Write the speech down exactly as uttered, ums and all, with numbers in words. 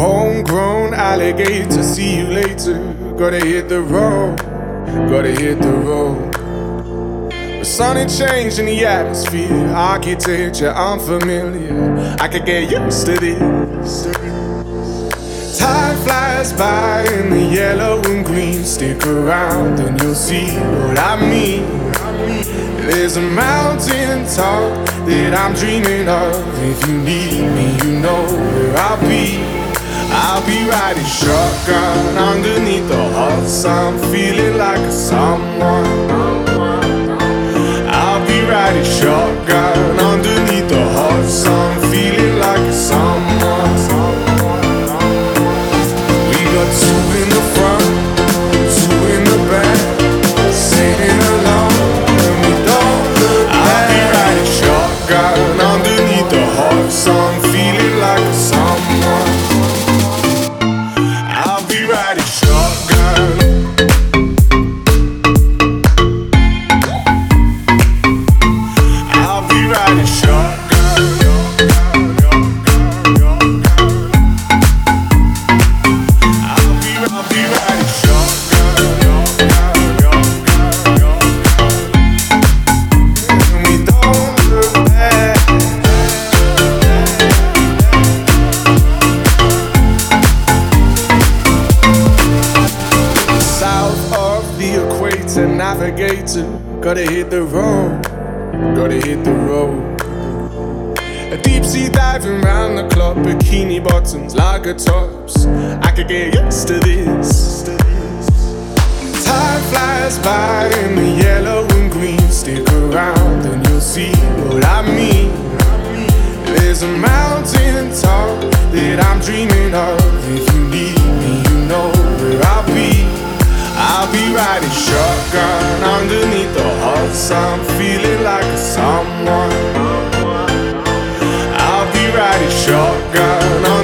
Homegrown alligator, see you later. Gotta hit the road, gotta hit the road. The sun had changed in the atmosphere, architecture unfamiliar. I could get used to this. Time flies by in the yellow and green. Stick around and you'll see what I mean. There's a mountain top that I'm dreaming of. If you need me, you know where I'll be. I'll be riding shotgun underneath the hot sun, feeling like a someone. I'll be riding shotgun underneath the hot sun, feeling like a someone. We got two in the front, two in the back, singing along, and we don't look back. I'll be riding shotgun underneath the hot sun, feeling like a someone. I'll be riding shotgun. I'll be riding shotgun. I'll be, I'll be riding shotgun. And we don't look back. South of the equator, navigator. Gotta hit the road, gotta hit the road. A deep sea diving round the clock, bikini bottoms, lager tops. I could get used to this. Time flies by in the yellow and green. Stick around and you'll see what I mean. There's a mountain top that I'm dreaming of. If you need me, you know where I'll be. I'll be riding shotgun underneath the hot sun, feeling like a someone. I'll be riding shotgun